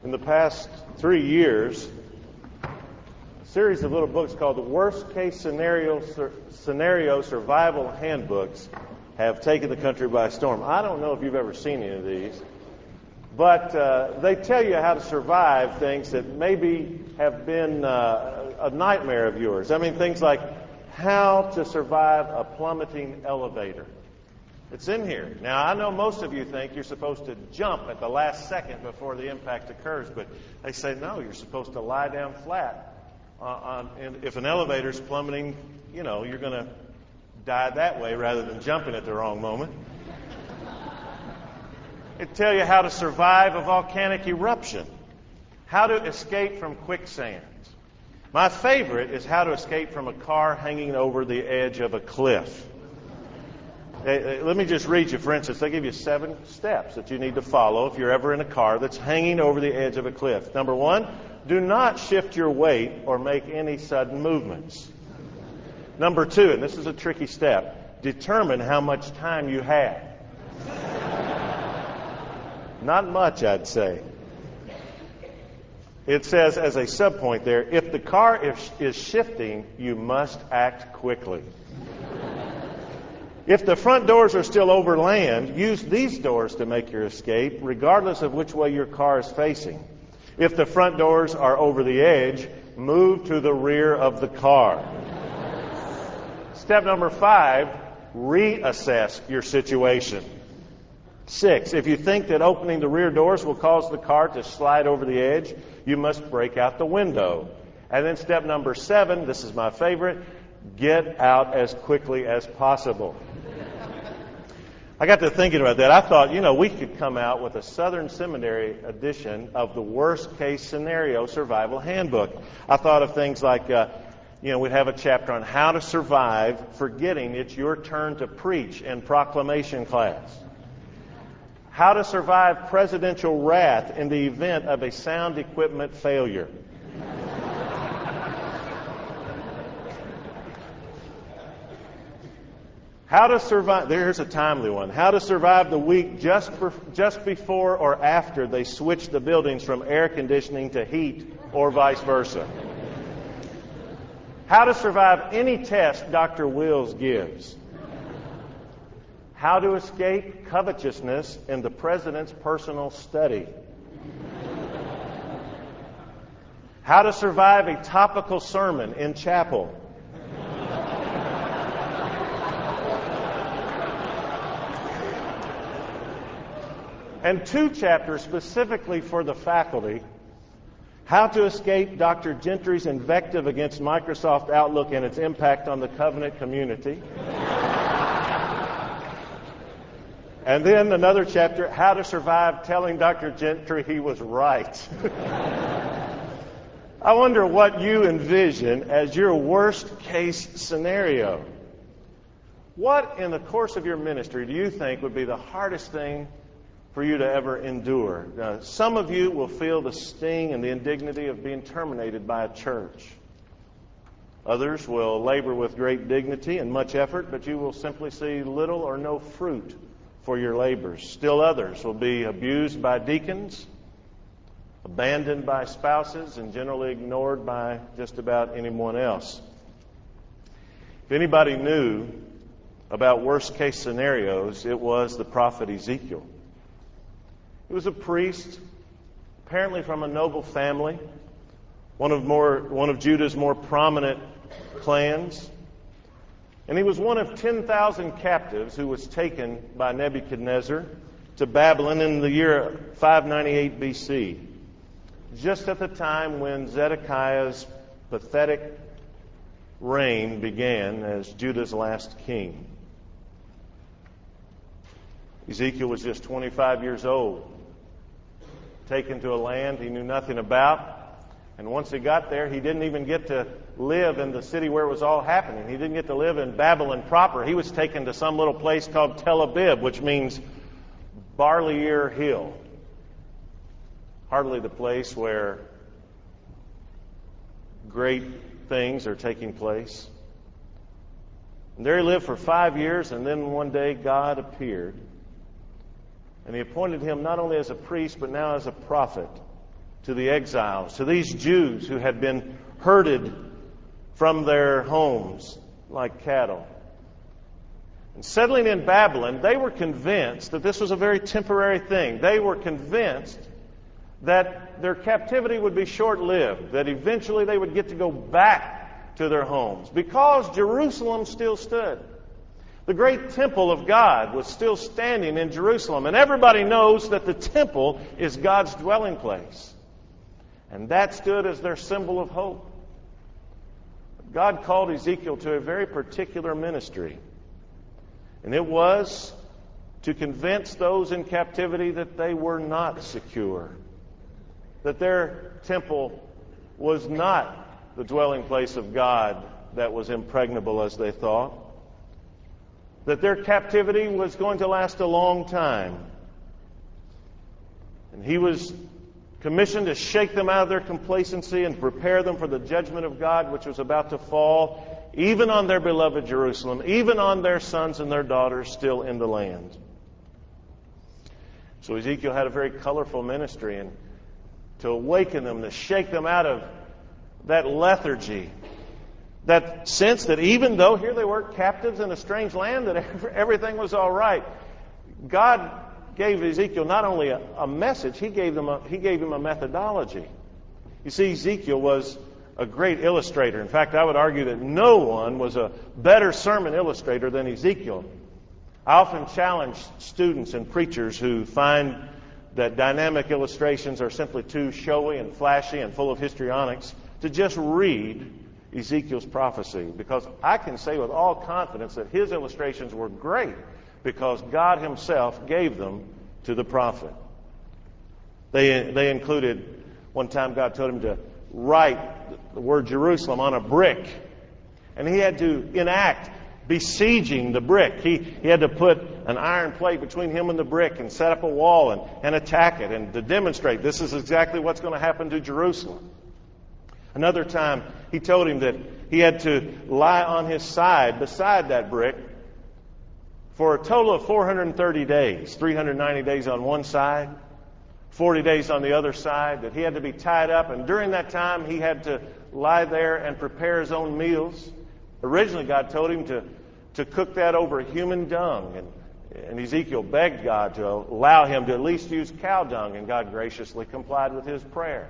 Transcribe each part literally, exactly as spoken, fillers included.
In the past three years, a series of little books called the Worst Case Scenario, Scenario Survival Handbooks have taken the country by storm. I don't know if you've ever seen any of these, but uh, they tell you how to survive things that maybe have been uh, a nightmare of yours. I mean, things like how to survive a plummeting elevator. It's in here. Now, I know most of you think you're supposed to jump at the last second before the impact occurs, but they say, no, you're supposed to lie down flat. Uh, on, and if an elevator's plummeting, you know, you're going to die that way rather than jumping at the wrong moment. It tells you how to survive a volcanic eruption, how to escape from quicksand. My favorite is how to escape from a car hanging over the edge of a cliff. Let me just read you, for instance, they give you seven steps that you need to follow if you're ever in a car that's hanging over the edge of a cliff. Number one, do not shift your weight or make any sudden movements. Number two, and this is a tricky step, determine how much time you have. Not much, I'd say. It says as a subpoint there, if the car is, is shifting, you must act quickly. If the front doors are still over land, use these doors to make your escape, regardless of which way your car is facing. If the front doors are over the edge, move to the rear of the car. Step number five, reassess your situation. Six, if you think that opening the rear doors will cause the car to slide over the edge, you must break out the window. And then step number seven, this is my favorite, get out as quickly as possible. I got to thinking about that. I thought, you know, we could come out with a Southern Seminary edition of the Worst Case Scenario Survival Handbook. I thought of things like, uh, you know, we'd have a chapter on how to survive forgetting it's your turn to preach in proclamation class. How to survive presidential wrath in the event of a sound equipment failure. How to survive, there's a timely one. How to survive the week just, for, just before or after they switch the buildings from air conditioning to heat or vice versa. How to survive any test Doctor Wills gives. How to escape covetousness in the president's personal study. How to survive a topical sermon in chapel. And two chapters specifically for the faculty, how to escape Doctor Gentry's invective against Microsoft Outlook and its impact on the covenant community. And then another chapter, how to survive telling Doctor Gentry he was right. I wonder what you envision as your worst case scenario. What in the course of your ministry do you think would be the hardest thing for you to ever endure? Uh, some of you will feel the sting and the indignity of being terminated by a church. Others will labor with great dignity and much effort, but you will simply see little or no fruit for your labors. Still others will be abused by deacons, abandoned by spouses, and generally ignored by just about anyone else. If anybody knew about worst case scenarios, it was the prophet Ezekiel. He was a priest, apparently from a noble family, one of more one of Judah's more prominent clans. And he was one of ten thousand captives who was taken by Nebuchadnezzar to Babylon in the year five ninety-eight B C, just at the time when Zedekiah's pathetic reign began as Judah's last king. Ezekiel was just twenty-five years old, taken to a land he knew nothing about. And once he got there, he didn't even get to live in the city where it was all happening. He didn't get to live in Babylon proper. He was taken to some little place called Tel Aviv, which means Barley Ear Hill. Hardly the place where great things are taking place. And there he lived for five years, and then one day God appeared. And he appointed him not only as a priest, but now as a prophet. to the exiles, to these Jews who had been herded from their homes like cattle. And settling in Babylon, they were convinced that this was a very temporary thing. They were convinced that their captivity would be short-lived, that eventually they would get to go back to their homes, because Jerusalem still stood. The great temple of God was still standing in Jerusalem, and everybody knows that the temple is God's dwelling place. And that stood as their symbol of hope. God called Ezekiel to a very particular ministry, and it was to convince those in captivity that they were not secure, that their temple was not the dwelling place of God that was impregnable as they thought, that their captivity was going to last a long time. And he was commissioned to shake them out of their complacency and prepare them for the judgment of God which was about to fall, even on their beloved Jerusalem, even on their sons and their daughters still in the land. So Ezekiel had a very colorful ministry, and to awaken them, to shake them out of that lethargy, that sense that even though here they were captives in a strange land, that everything was all right. God gave Ezekiel not only a, a message, he gave them a, he gave him a methodology. You see, Ezekiel was a great illustrator. In fact, I would argue that no one was a better sermon illustrator than Ezekiel. I often challenge students and preachers who find that dynamic illustrations are simply too showy and flashy and full of histrionics to just read Ezekiel's prophecy, because I can say with all confidence that his illustrations were great because God himself gave them to the prophet. They, they included, one time God told him to write the word Jerusalem on a brick, and he had to enact besieging the brick. He, he had to put an iron plate between him and the brick and set up a wall and, and attack it, and to demonstrate this is exactly what's going to happen to Jerusalem. Another time, he told him that he had to lie on his side beside that brick for a total of four hundred thirty days, three hundred ninety days on one side, forty days on the other side, that he had to be tied up, and during that time he had to lie there and prepare his own meals. Originally, God told him to, to cook that over human dung, and, and Ezekiel begged God to allow him to at least use cow dung, and God graciously complied with his prayer.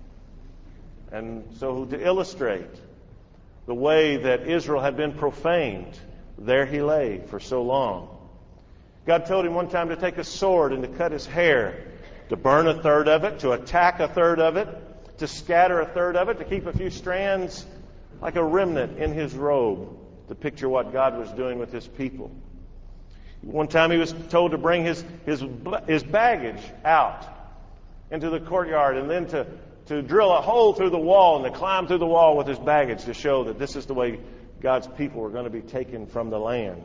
And so to illustrate the way that Israel had been profaned, there he lay for so long. God told him one time to take a sword and to cut his hair, to burn a third of it, to attack a third of it, to scatter a third of it, to keep a few strands like a remnant in his robe, to picture what God was doing with his people. One time he was told to bring his, his, his baggage out into the courtyard, and then to to drill a hole through the wall and to climb through the wall with his baggage to show that this is the way God's people were going to be taken from the land.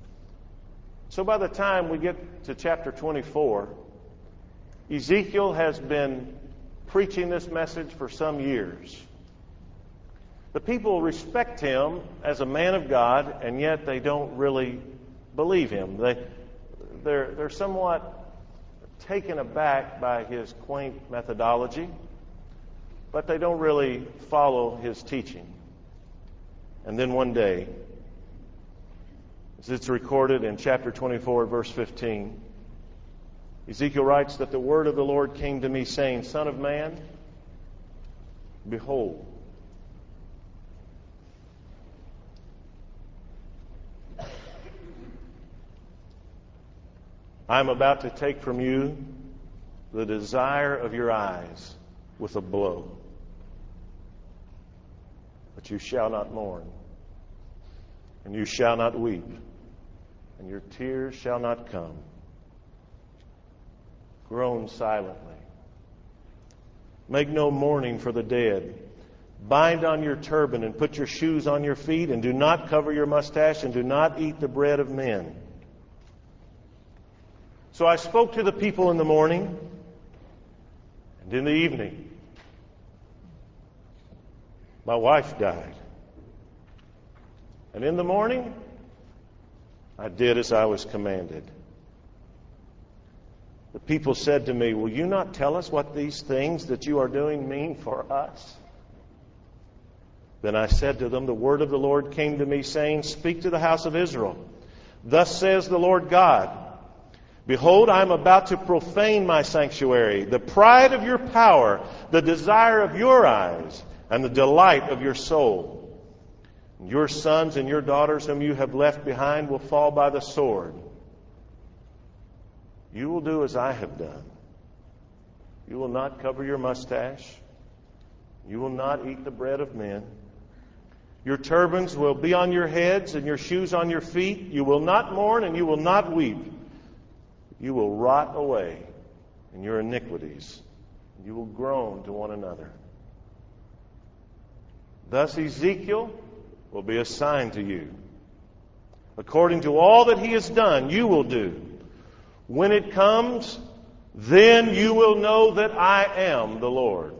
So by the time we get to chapter twenty-four, Ezekiel has been preaching this message for some years. The people respect him as a man of God, and yet they don't really believe him. They, they're, they're somewhat taken aback by his quaint methodology, but they don't really follow his teaching. And then one day, as it's recorded in chapter twenty-four, verse fifteen, Ezekiel writes that the word of the Lord came to me, saying, Son of man, behold, I am about to take from you the desire of your eyes with a blow. But you shall not mourn, and you shall not weep, and your tears shall not come. Groan silently. Make no mourning for the dead. Bind on your turban and put your shoes on your feet, and do not cover your mustache, and do not eat the bread of men. So I spoke to the people in the morning and in the evening. My wife died. And in the morning, I did as I was commanded. The people said to me, "Will you not tell us what these things that you are doing mean for us?" Then I said to them, "The word of the Lord came to me, saying, Speak to the house of Israel. Thus says the Lord God, Behold, I am about to profane my sanctuary, the pride of your power, the desire of your eyes, and the delight of your soul. Your sons and your daughters whom you have left behind will fall by the sword. You will do as I have done. You will not cover your mustache. You will not eat the bread of men. Your turbans will be on your heads and your shoes on your feet. You will not mourn and you will not weep. You will rot away in your iniquities. You will groan to one another. Thus Ezekiel will be a sign to you. According to all that he has done, you will do. When it comes, then you will know that I am the Lord.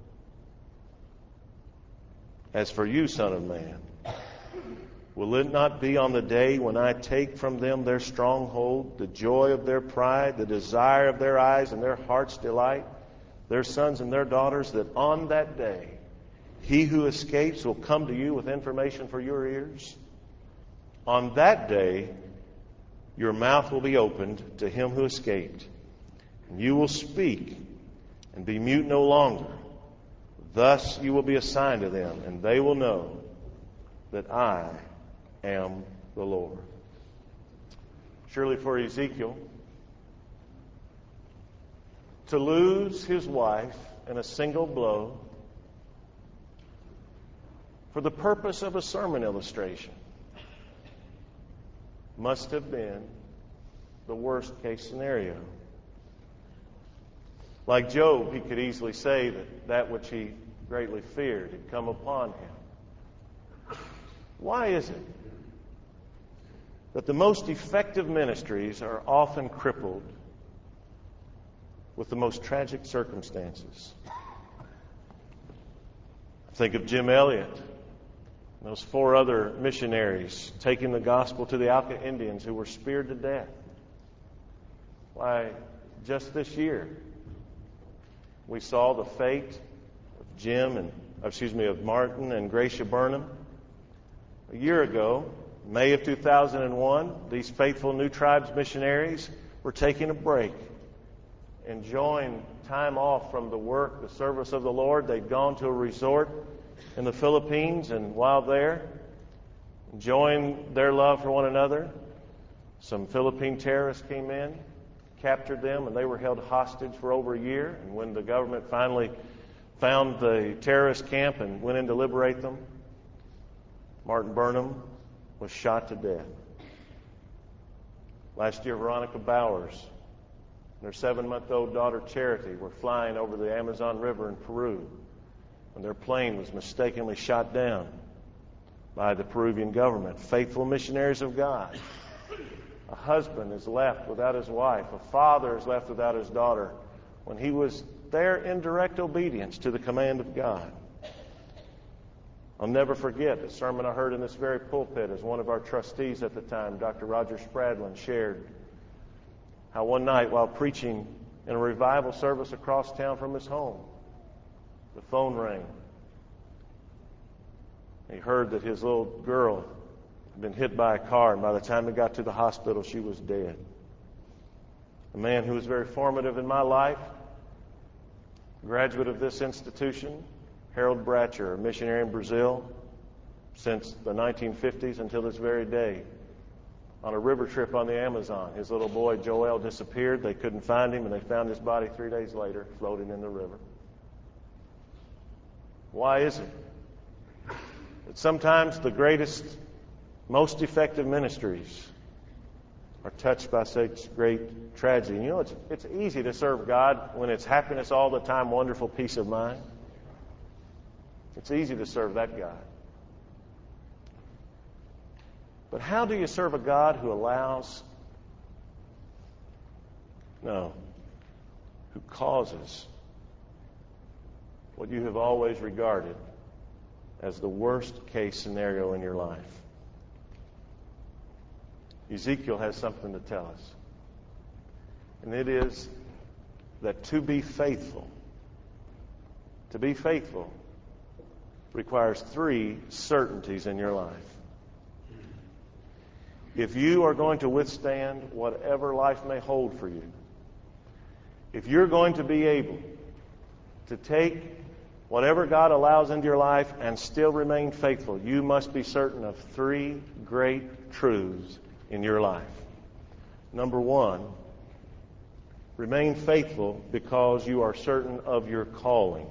As for you, Son of Man, will it not be on the day when I take from them their stronghold, the joy of their pride, the desire of their eyes and their heart's delight, their sons and their daughters, that on that day he who escapes will come to you with information for your ears? On that day your mouth will be opened to him who escaped, and you will speak and be mute no longer. Thus you will be a sign to them, and they will know that I am the Lord. Surely for Ezekiel, to lose his wife in a single blow for the purpose of a sermon illustration must have been the worst case scenario. Like Job, he could easily say that that which he greatly feared had come upon him. Why is it that the most effective ministries are often crippled with the most tragic circumstances? Think of Jim Elliot, those four other missionaries taking the gospel to the Auca Indians who were speared to death. Why, just this year, we saw the fate of Jim and, excuse me, of Martin and Gracia Burnham. A year ago, May of two thousand one, these faithful New Tribes missionaries were taking a break, enjoying time off from the work, the service of the Lord. They'd gone to a resort in the Philippines, and while there, enjoying their love for one another, some Philippine terrorists came in, captured them, and they were held hostage for over a year. And when the government finally found the terrorist camp and went in to liberate them, Martin Burnham was shot to death. Last year, Veronica Bowers and her seven-month-old daughter Charity were flying over the Amazon River in Peru when their plane was mistakenly shot down by the Peruvian government. Faithful missionaries of God. A husband is left without his wife. A father is left without his daughter when he was there in direct obedience to the command of God. I'll never forget a sermon I heard in this very pulpit as one of our trustees at the time, Doctor Roger Spradlin, shared how one night while preaching in a revival service across town from his home, the phone rang. He heard that his little girl had been hit by a car, and by the time he got to the hospital, she was dead. A man who was very formative in my life, graduate of this institution, Harold Bratcher, a missionary in Brazil since the nineteen fifties until this very day. On a river trip on the Amazon, his little boy Joel disappeared. They couldn't find him, and they found his body three days later floating in the river. Why is it that sometimes the greatest, most effective ministries are touched by such great tragedy? You know, it's, it's easy to serve God when it's happiness all the time, wonderful peace of mind. It's easy to serve that God. But how do you serve a God who allows, no, who causes what you have always regarded as the worst case scenario in your life? Ezekiel has something to tell us. And it is that to be faithful, to be faithful requires three certainties in your life. If you are going to withstand whatever life may hold for you, if you're going to be able to take whatever God allows into your life and still remain faithful, you must be certain of three great truths in your life. Number one, remain faithful because you are certain of your calling.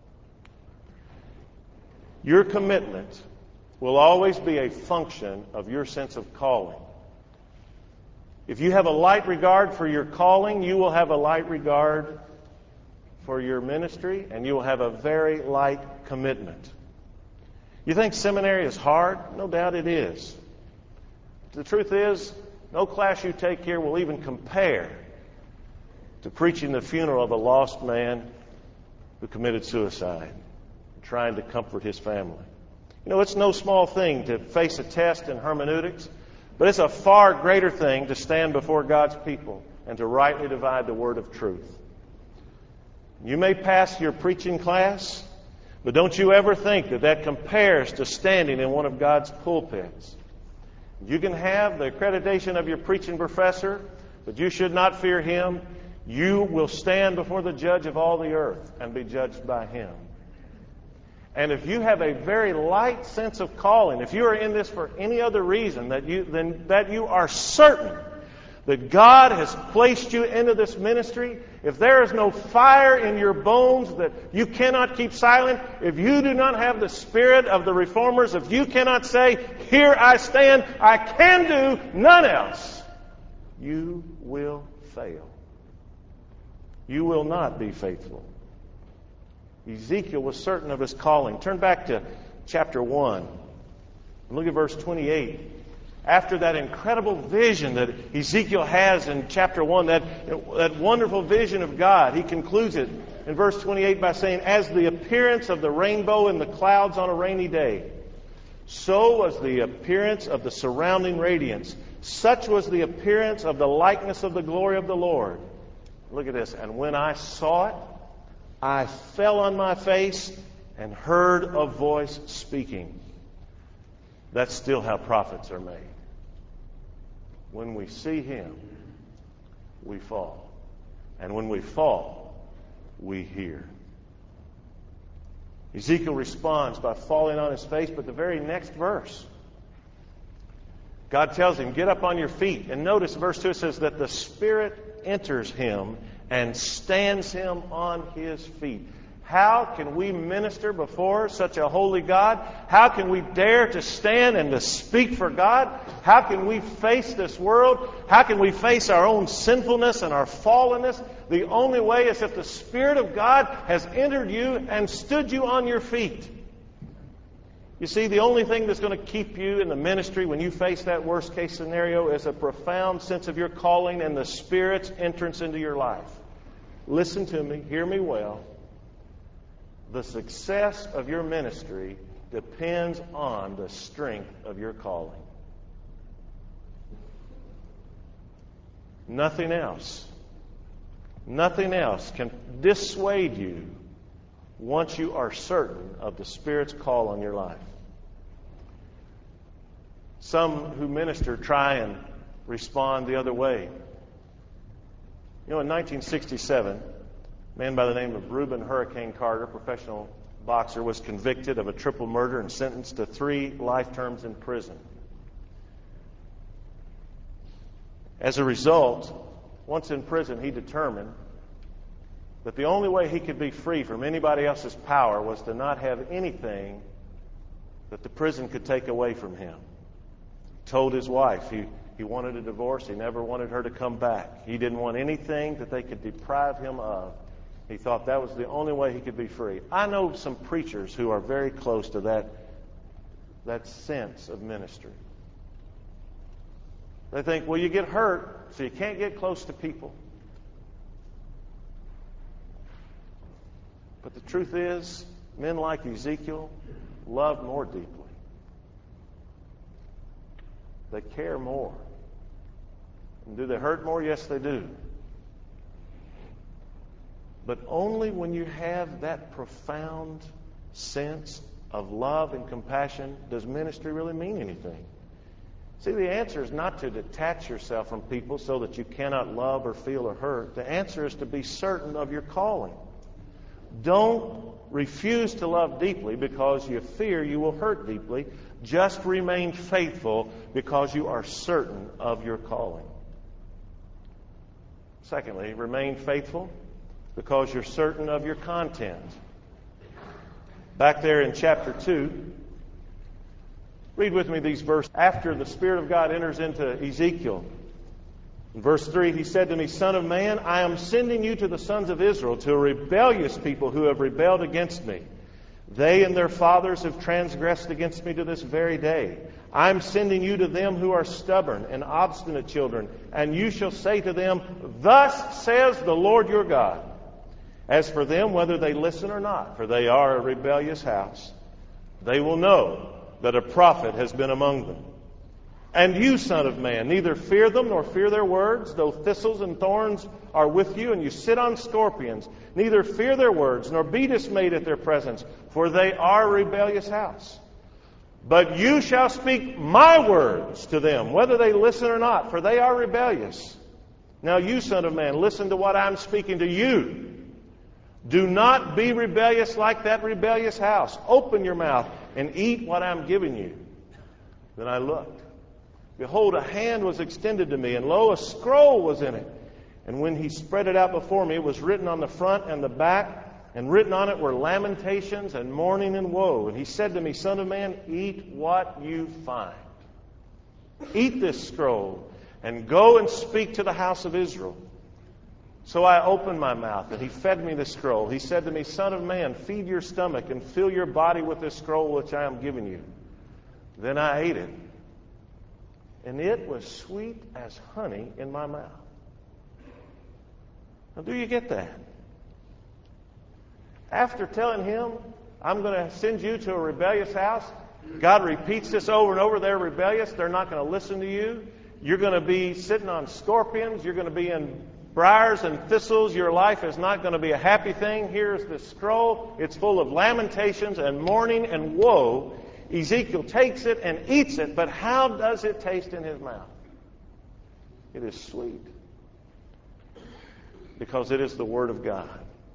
Your commitment will always be a function of your sense of calling. If you have a light regard for your calling, you will have a light regard for your ministry, and you will have a very light commitment. You think seminary is hard? No doubt it is. The truth is, no class you take here will even compare to preaching the funeral of a lost man who committed suicide, trying to comfort his family. You know, it's no small thing to face a test in hermeneutics, but it's a far greater thing to stand before God's people and to rightly divide the word of truth. You may pass your preaching class, but don't you ever think that that compares to standing in one of God's pulpits. You can have the accreditation of your preaching professor, but you should not fear him. You will stand before the judge of all the earth and be judged by him. And if you have a very light sense of calling, if you are in this for any other reason, that you, then that you are certain that God has placed you into this ministry, if there is no fire in your bones that you cannot keep silent, if you do not have the spirit of the reformers, if you cannot say, here I stand, I can do none else, you will fail. You will not be faithful. Ezekiel was certain of his calling. Turn back to chapter one. And look at verse twenty-eight. After that incredible vision that Ezekiel has in chapter one, that, that wonderful vision of God, he concludes it in verse twenty-eight by saying, as the appearance of the rainbow in the clouds on a rainy day, so was the appearance of the surrounding radiance. Such was the appearance of the likeness of the glory of the Lord. Look at this. And when I saw it, I fell on my face and heard a voice speaking. That's still how prophets are made. When we see him, we fall. And when we fall, we hear. Ezekiel responds by falling on his face, but the very next verse, God tells him, get up on your feet. And notice verse two, it says that the Spirit enters him and stands him on his feet. How can we minister before such a holy God? How can we dare to stand and to speak for God? How can we face this world? How can we face our own sinfulness and our fallenness? The only way is if the Spirit of God has entered you and stood you on your feet. You see, the only thing that's going to keep you in the ministry when you face that worst case scenario is a profound sense of your calling and the Spirit's entrance into your life. Listen to me, hear me well. The success of your ministry depends on the strength of your calling. Nothing else, nothing else can dissuade you once you are certain of the Spirit's call on your life. Some who minister try and respond the other way. You know, in nineteen sixty-seven, a man by the name of Reuben Hurricane Carter, professional boxer, was convicted of a triple murder and sentenced to three life terms in prison. As a result, once in prison, he determined that the only way he could be free from anybody else's power was to not have anything that the prison could take away from him. He told his wife he, he wanted a divorce. He never wanted her to come back. He didn't want anything that they could deprive him of. He thought that was the only way he could be free. I know some preachers who are very close to that, that sense of ministry. They think, well, you get hurt, so you can't get close to people. But the truth is, men like Ezekiel love more deeply. They care more. And do they hurt more? Yes, they do. But only when you have that profound sense of love and compassion does ministry really mean anything. See, the answer is not to detach yourself from people so that you cannot love or feel or hurt. The answer is to be certain of your calling. Don't refuse to love deeply because you fear you will hurt deeply. Just remain faithful because you are certain of your calling. Secondly, remain faithful because you're certain of your content. Back there in chapter two, read with me these verses. After the Spirit of God enters into Ezekiel, in verse three, he said to me, Son of man, I am sending you to the sons of Israel, to a rebellious people who have rebelled against me. They and their fathers have transgressed against me to this very day. I am sending you to them who are stubborn and obstinate children, and you shall say to them, Thus says the Lord your God. As for them, whether they listen or not, for they are a rebellious house, they will know that a prophet has been among them. And you, son of man, neither fear them nor fear their words, though thistles and thorns are with you, and you sit on scorpions. Neither fear their words, nor be dismayed at their presence, for they are a rebellious house. But you shall speak my words to them, whether they listen or not, for they are rebellious. Now you, son of man, listen to what I'm speaking to you. Do not be rebellious like that rebellious house. Open your mouth and eat what I'm giving you. Then I looked. Behold, a hand was extended to me, and lo, a scroll was in it. And when he spread it out before me, it was written on the front and the back, and written on it were lamentations and mourning and woe. And he said to me, Son of man, eat what you find. Eat this scroll, and go and speak to the house of Israel. So I opened my mouth, and he fed me the scroll. He said to me, Son of man, feed your stomach and fill your body with this scroll which I am giving you. Then I ate it, and it was sweet as honey in my mouth. Now, do you get that? After telling him, I'm going to send you to a rebellious house, God repeats this over and over. They're rebellious. They're not going to listen to you. You're going to be sitting on scorpions. You're going to be in briars and thistles. Your life is not going to be a happy thing. Here's the scroll. It's full of lamentations and mourning and woe. Ezekiel takes it and eats it, but how does it taste in his mouth? It is sweet. Because it is the Word of God.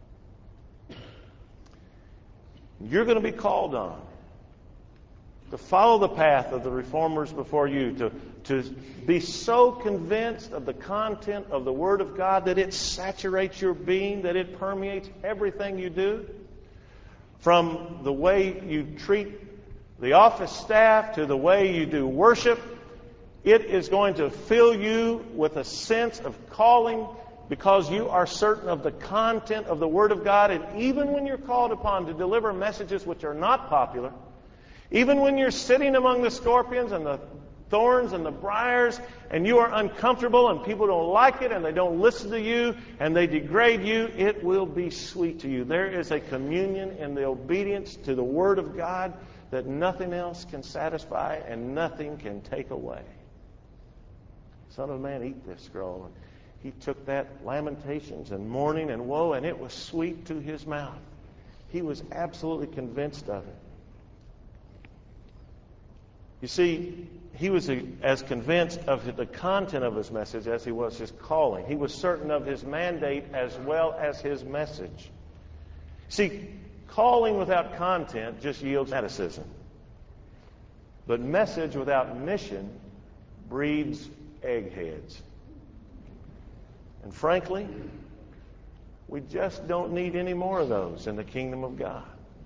You're going to be called on to follow the path of the reformers before you, to, to be so convinced of the content of the Word of God that it saturates your being, that it permeates everything you do. From the way you treat the office staff to the way you do worship, it is going to fill you with a sense of calling because you are certain of the content of the Word of God. And even when you're called upon to deliver messages which are not popular, even when you're sitting among the scorpions and the thorns and the briars and you are uncomfortable and people don't like it and they don't listen to you and they degrade you, it will be sweet to you. There is a communion in the obedience to the Word of God that nothing else can satisfy and nothing can take away. Son of man, eat this scroll. And he took that lamentations and mourning and woe, and it was sweet to his mouth. He was absolutely convinced of it. You see, he was as convinced of the content of his message as he was his calling. He was certain of his mandate as well as his message. See, calling without content just yields fanaticism. But message without mission breeds eggheads. And frankly, we just don't need any more of those in the kingdom of God.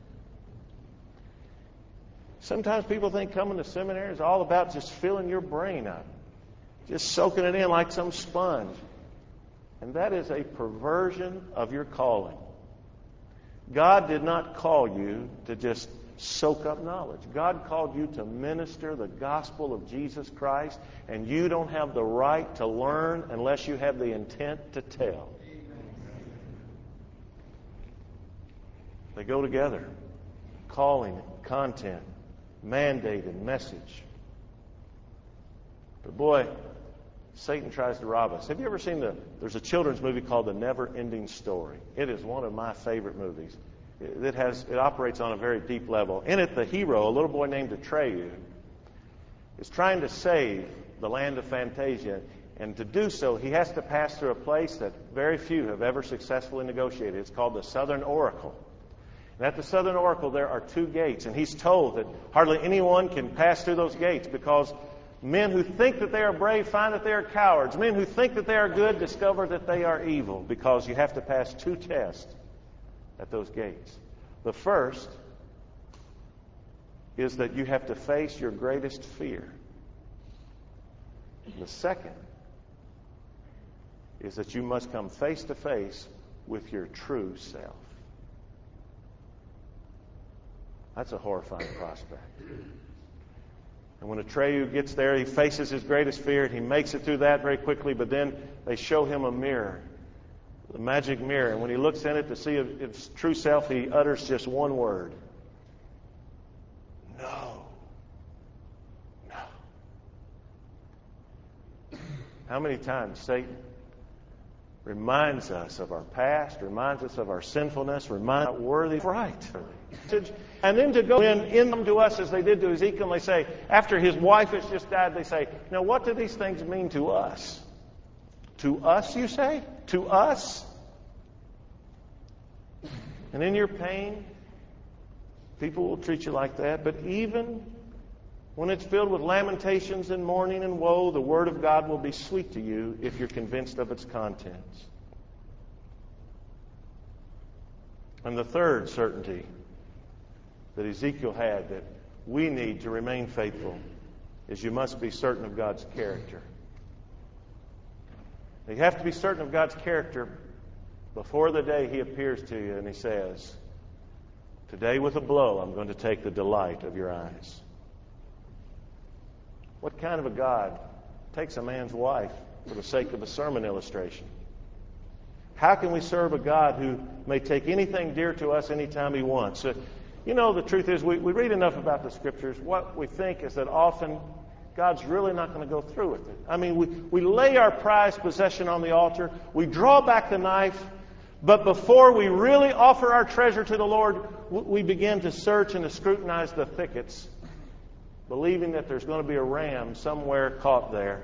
Sometimes people think coming to seminary is all about just filling your brain up, just soaking it in like some sponge. And that is a perversion of your calling. God did not call you to just soak up knowledge. God called you to minister the gospel of Jesus Christ, and you don't have the right to learn unless you have the intent to tell. They go together. Calling, content, mandate, and message. But boy, Satan tries to rob us. Have you ever seen the, there's a children's movie called The Never-Ending Story. It is one of my favorite movies. It, it has, it operates on a very deep level. In it, the hero, a little boy named Atreyu, is trying to save the land of Fantasia. And to do so, he has to pass through a place that very few have ever successfully negotiated. It's called the Southern Oracle. And at the Southern Oracle, there are two gates. And he's told that hardly anyone can pass through those gates because men who think that they are brave find that they are cowards. Men who think that they are good discover that they are evil, because you have to pass two tests at those gates. The first is that you have to face your greatest fear. The second is that you must come face to face with your true self. That's a horrifying prospect. And when Atreyu gets there, he faces his greatest fear, and he makes it through that very quickly, but then they show him a mirror, the magic mirror. And when he looks in it to see his true self, he utters just one word. No. No. How many times Satan reminds us of our past, reminds us of our sinfulness, reminds us worthy of right. And then to go in, in them to us as they did to Ezekiel, and they say, after his wife has just died, they say, now what do these things mean to us? To us, you say? To us? And in your pain, people will treat you like that. But even when it's filled with lamentations and mourning and woe, the Word of God will be sweet to you if you're convinced of its contents. And the third certainty that Ezekiel had that we need to remain faithful is you must be certain of God's character. You have to be certain of God's character before the day He appears to you and He says, today with a blow I'm going to take the delight of your eyes. What kind of a God takes a man's wife for the sake of a sermon illustration? How can we serve a God who may take anything dear to us anytime He wants? Uh, you know, the truth is, we, we read enough about the Scriptures. What we think is that often God's really not going to go through with it. I mean, we, we lay our prized possession on the altar. We draw back the knife. But before we really offer our treasure to the Lord, we begin to search and to scrutinize the thickets, believing that there's going to be a ram somewhere caught there.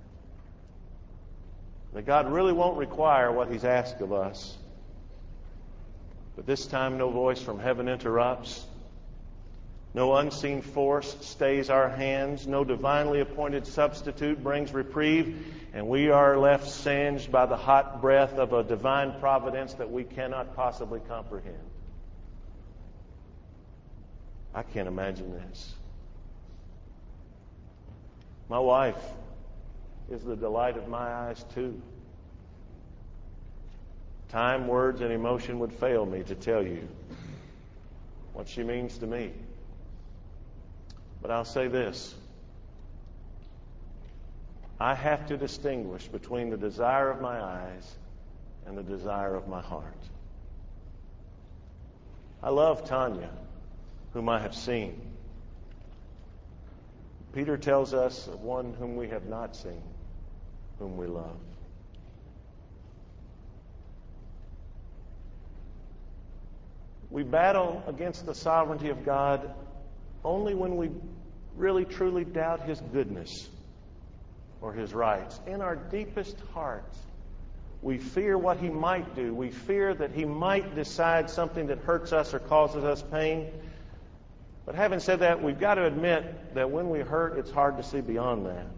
That God really won't require what He's asked of us. But this time no voice from heaven interrupts. No unseen force stays our hands. No divinely appointed substitute brings reprieve. And we are left singed by the hot breath of a divine providence that we cannot possibly comprehend. I can't imagine this. My wife is the delight of my eyes too. Time, words, and emotion would fail me to tell you what she means to me. But I'll say this. I have to distinguish between the desire of my eyes and the desire of my heart. I love Tanya, whom I have seen. Peter tells us of one whom we have not seen, whom we love. We battle against the sovereignty of God only when we really truly doubt His goodness or His rights. In our deepest hearts, we fear what He might do. We fear that He might decide something that hurts us or causes us pain. But having said that, we've got to admit that when we hurt, it's hard to see beyond that.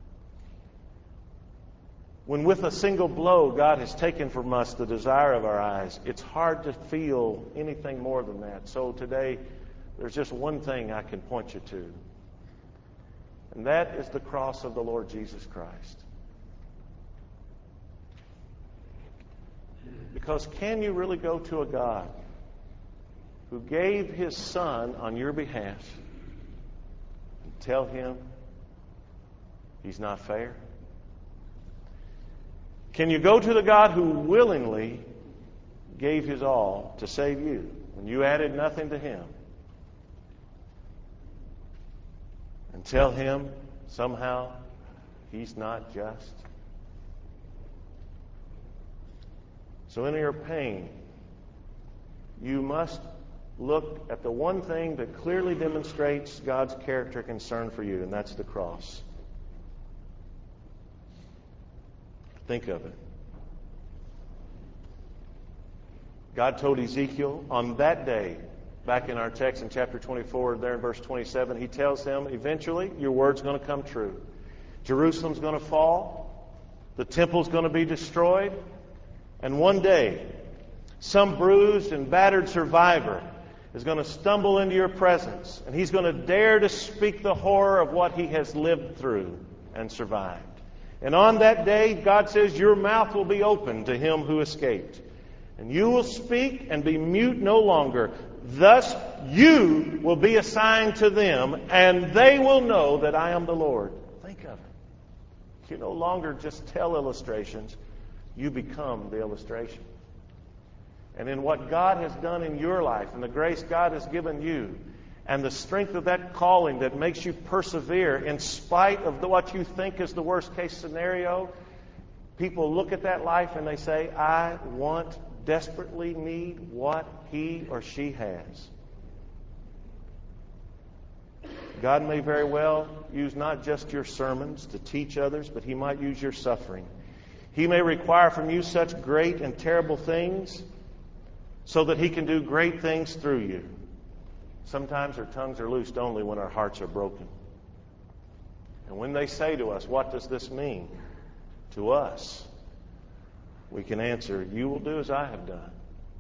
When with a single blow God has taken from us the desire of our eyes, it's hard to feel anything more than that. So today, there's just one thing I can point you to. And that is the cross of the Lord Jesus Christ. Because can you really go to a God who gave His Son on your behalf and tell Him He's not fair? Can you go to the God who willingly gave His all to save you when you added nothing to Him and tell Him somehow He's not just. So in your pain, you must look at the one thing that clearly demonstrates God's character and concern for you, and that's the cross. Think of it. God told Ezekiel on that day, back in our text in chapter twenty-four, there in verse twenty-seven, He tells them, eventually, your word's going to come true. Jerusalem's going to fall. The temple's going to be destroyed. And one day, some bruised and battered survivor is going to stumble into your presence, and he's going to dare to speak the horror of what he has lived through and survived. And on that day, God says, your mouth will be open to him who escaped. And you will speak and be mute no longer. Thus you will be a sign to them, and they will know that I am the Lord. Think of it. You no longer just tell illustrations. You become the illustration. And in what God has done in your life, and the grace God has given you, and the strength of that calling that makes you persevere in spite of the, what you think is the worst case scenario, people look at that life and they say, I want, desperately need what he or she has. God may very well use not just your sermons to teach others, but He might use your suffering. He may require from you such great and terrible things so that He can do great things through you. Sometimes our tongues are loosed only when our hearts are broken. And when they say to us, what does this mean to us? We can answer, you will do as I have done.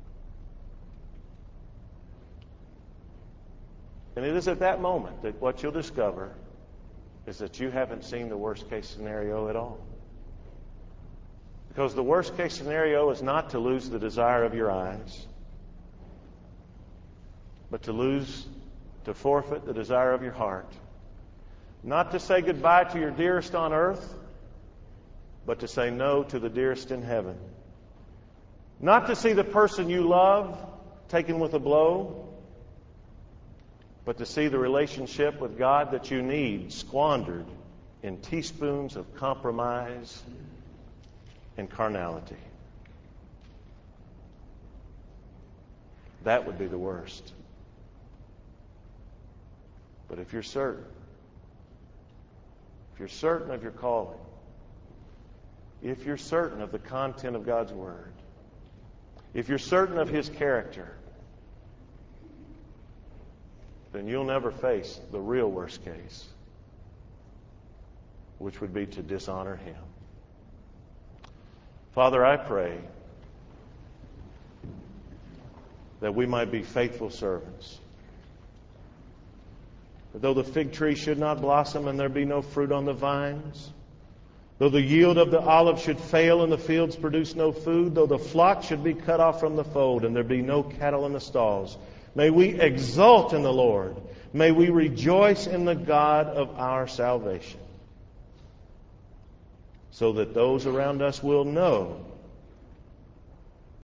And it is at that moment that what you'll discover is that you haven't seen the worst case scenario at all. Because the worst case scenario is not to lose the desire of your eyes, but to lose, to forfeit the desire of your heart. Not to say goodbye to your dearest on earth, but to say no to the dearest in heaven. Not to see the person you love taken with a blow, but to see the relationship with God that you need squandered in teaspoons of compromise and carnality. That would be the worst. But if you're certain, if you're certain of your calling, if you're certain of the content of God's Word, if you're certain of His character, then you'll never face the real worst case, which would be to dishonor Him. Father, I pray that we might be faithful servants. That though the fig tree should not blossom and there be no fruit on the vines, though the yield of the olive should fail and the fields produce no food, though the flock should be cut off from the fold and there be no cattle in the stalls, may we exult in the Lord. May we rejoice in the God of our salvation. So that those around us will know